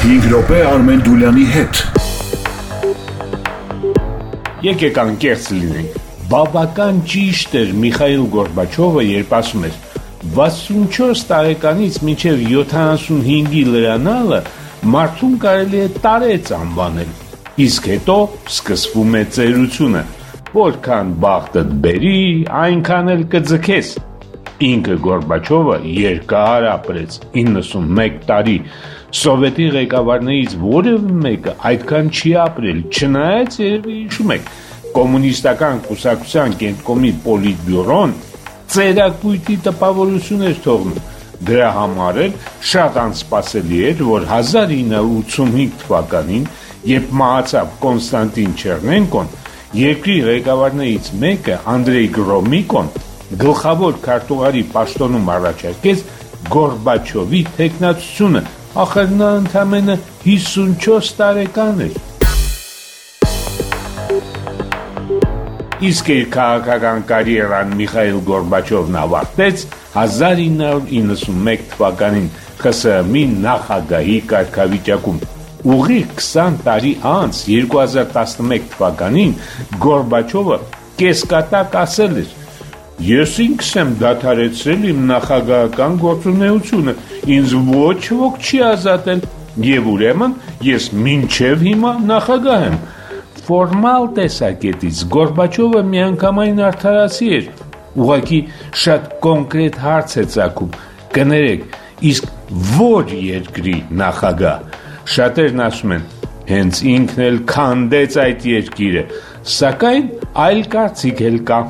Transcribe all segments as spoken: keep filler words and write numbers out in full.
հինգ րոպե Արմեն Դուլյանի հետ։ Եկեք անկեղծ լինենք։ Բավական ճիշտ էր Միխայիլ Գորբաչովը, երբ ասում էր. վաթսունչորս տարեկանից մինչև յոթանասունհինգի լրանալը մարդուն կարելի է տարեց անվանել, իսկ հետո սկսվում է ծերությունը, որքան բախտդ բերի, այնքան էլ կձգես։ Ինքը Գորբաչովը երկար ապրեց, իննսունմեկ տարի, սովետի ղեկավարներից որևէ մեկը այդքան չի ապրել, չնայած երևի հիշում եք, կոմունիստական կուսակցության կենտկոմի պոլիտբյուրոն ծերակույտի տպավորություն էր թողնում, դրա համար էլ շատ անսպասելի էր, որ հազար ինը հարյուր ութսունհինգ թվականին, երբ մահացավ Կոնստանտին Չեռնենկոն, երկրի ղեկավարներից մեկը Անդրեյ Գրոմիկոն գլխավոր քարտուղարի պաշտոնում առաջարկեց Գորբաչովի թեկնածությունը, ախր նա ընդամենը հիսունչորս տարեկան էր։ Իսկ իր քաղաքական կարիերան Միխայիլ Գորբաչովն ավարտեց հազար ինը հարյուր իննսունմեկ թվականին Խ S Հ M-ի նախագահի կարգավիճակում։ Ուղիղ քսան տարի անց երկու հազար տասնմեկ թվականին Գորբաչովը կեսկատակ ասել էր. Ես ինքս եմ դադարեցրել իմ նախագահական գործունեությունը, ինձ ոչ ոք չի ազատել, եւ ուրեմն ես մինչև հիմա նախագահ եմ։ Ֆորմալ տեսակետից Գորբաչովը միանգամայն արդարացի էր, ուղղակի շատ կոնկրետ հարց է ծագում, կներեք, իսկ որ երկրի նախագահ։ Շատերն ասում են, հենց ինքն էլ քանդեց այդ երկիրը, սակայն այլ կարծիք էլ կա։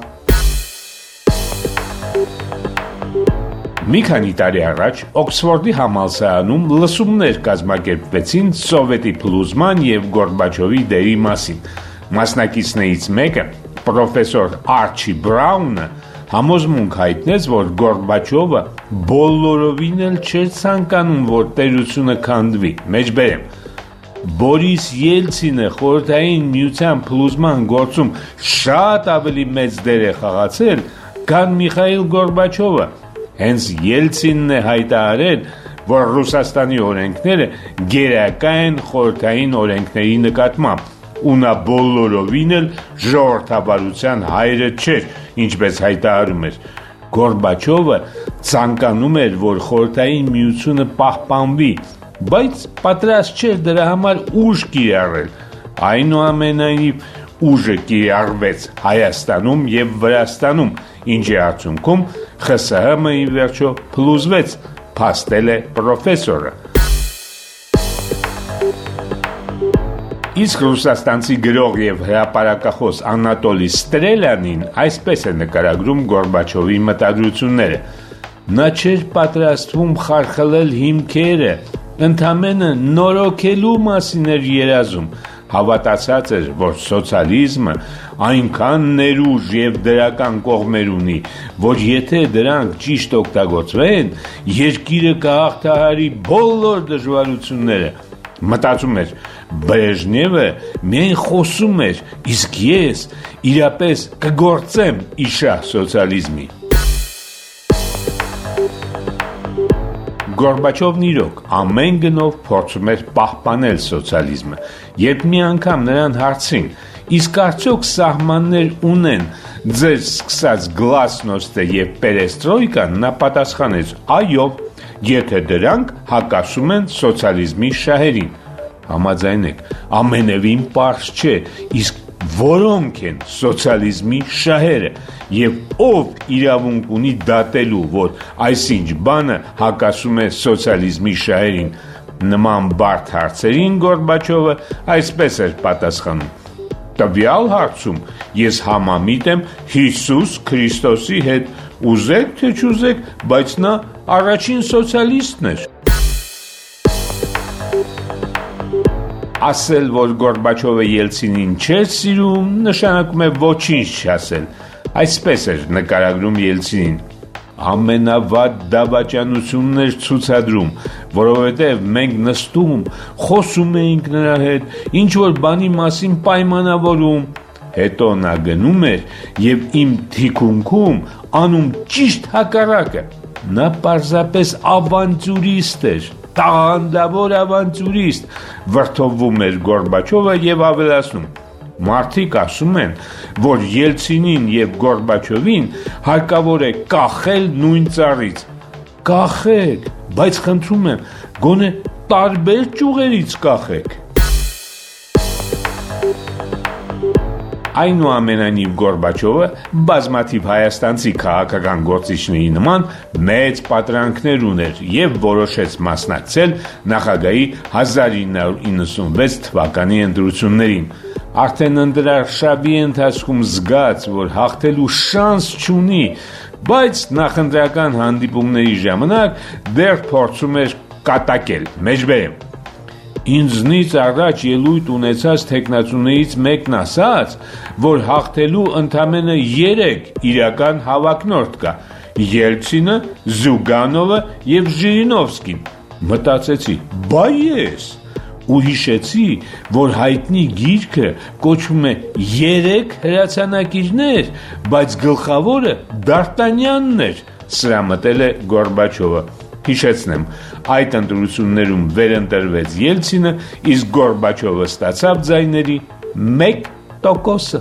Մի քանի տարի առաջ Օքսֆորդի համալսարանում լսումներ կազմակերպվեցին Սովետի փլուզման եւ Գորբաչովի դերի մասին։ Մասնակիցներից մեկը, պրոֆեսոր Արչի Բրաունը, համոզմունք հայտնեց, որ Գորբաչովը բոլորովին էլ չէր ցանկանում, որ տերությունը քանդվի։ Մեջբերեմ, Բորիս Ելցինը խորհրդային միության փլուզման գործում շատ ավելի մեծ դեր է խաղացել, քան Միխայիլ Գորբաչովը։ Հենց Ելցինն է հայտարարել, որ Ռուսաստանի օրենքները գերակա են խորհրդային օրենքների նկատմամբ, ու նա բոլորովին էլ ժողովրդավարության հայրը չէր, ինչպես հայտարարում էր։ Գորբաչովը ցանկանում էր, որ խորհրդային միությունը պահպանվի, բայց պատրաստ չէր դրա համար ուժ կիրառել։ Այնուամենայնիվ ուժը կիրառվեց Հայաստանում եւ Վրաստանում, ինչի արդյունքում Խ S Հ M-ի վերջո փլուզվեց, փաստել է պրոֆեսորը։ Իսկ ռուսաստանցի գրող եւ հրապարակախոս Անատոլի Ստրելյանին այսպես է նկարագրում Գորբաչովի մտադրությունները. նա չէր պատրաստվում խարխլել հիմքերը, ընդամենը նորոգելու մասին էր երազում, հավատացած էր, որ սոցիալիզմը այնքան ներուժ եւ դրական կողմեր ունի, որ եթե դրանք ճիշտ օգտագործվեն, երկիրը կհաղթահարի բոլոր դժվարությունները։ Մտածում էր, Բրեժնևը միայն խոսում էր, իսկ ես իրապես կգործեմ իշահ սոցիալիզմի։ Գորբաչովն իրոք ամեն գնով փորձում էր պահպանել սոցիալիզմը, երբ մի անգամ նրան հարցրին, իսկ արդյոք սահմաններ ունեն ձեր սկսած գլասնոստը եւ պերեստրոյկան, նա պատասխանեց. այո, եթե դրանք հակասում են սոցիալիզմի շահերին։ Համաձայնեք, ամենևին պարզ չէ, իսկ որոնք են սոցիալիզմի շահերը եւ ով իրավունք ունի դատելու, որ այսինչ բանը հակասում է սոցիալիզմի շահերին։ Նման բարդ հարցերին Գորբաչովը այսպես էր պատասխանում. տվյալ հարցում ես համամիտ եմ Հիսուս Քրիստոսի հետ, ուզեք թե չուզեք, բայց նա առաջին սոցիալիստն էր։ Ասել, որ Գորբաչովը Ելցինին չէր սիրում, նշանակում է ոչինչ չասել։ Այսպես էր նկարագրում Ելցինին. ամենավատ դավաճանությունն էր ցուցադրում, որովհետև մենք նստում, խոսում էինք նրա հետ, ինչ որ բանի մասին պայմանավորում, հետո նա գնում էր եւ իմ թիկունքում անում ճիշտ հակառակը։ Նա պարզապես ավանտյուրիստ էր, տաղանդավոր ավանտյուրիստ, վրդովվում էր Գորբաչովը եւ ավելացնում. Մարդիկ ասում են, որ Ելցինին եւ Գորբաչովին հարկավոր է կախել նույն ծառից։ Կախեք, բայց խնդրում եմ, գոնե տարբեր ճյուղերից կախեք։ Այնուամենայնիվ Գորբաչովը բազմաթիվ հայաստանցի քաղաքական գործիչների նման մեծ պատրանքներ ուներ եւ որոշեց մասնակցել նախագահի հազար ինը հարյուր իննսունվեց թվականի ընտրություններին։ Արդեն ընտրարշավի ընթացքում զգաց, որ հաղթելու շանս չունի, բայց նախընտրական հանդիպումների ժամանակ դեռ փորձում էր կատակել, մեջբերեմ։ Ինձնից առաջ ելույթ ունեցած թեկնածուներից մեկն ասաց, որ հաղթելու ընդամենը երեք իրական հավակնորդ կա՝ Ելցինը, Զյուգանովը եւ Ժիրինովսկին։ Մտածեցի, բա ես, ու հիշեցի, որ հայտնի գիրքը կոչվում է «Երեք հրացանակիրներ», բայց գլխավորը Դարտանյանն էր, սրամտել է Գորբաչովը։ Հիշեցնեմ, այդ ընտրություններում վերընտրվեց Ելցինը, իսկ Գորբաչովը ստացավ ձայների մեկ տոկոսը։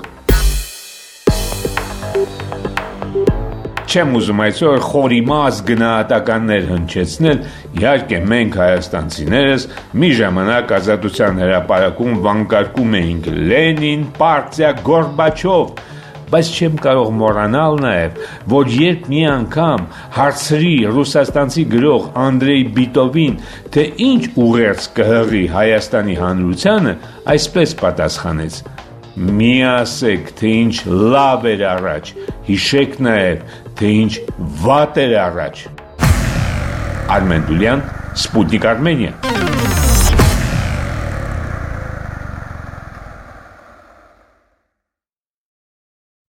Չեմ ուզում այսօր խորիմաց գնահատականներ հնչեցնել, իհարկե մենք հայաստանցիներս մի ժամանակ Ազատության հրապարակում վանկարկում էինք Լենին, պարտիա, Գորբաչով, բայց չեմ կարող մոռանալ նաև, որ երբ մի անգամ հարցրի ռուսաստանցի գրող Անդրեյ Բիտովին, թե ինչ ուղերձ կհղի Հայաստանի հանրությանը, այսպես պատասխանեց. մի ասեք, թե ինչ լավ էր առաջ, հիշեք նաև, թե ինչ վատ էր առաջ։ Արմեն Դուլյան, Սպուտնիկ Արմենիա։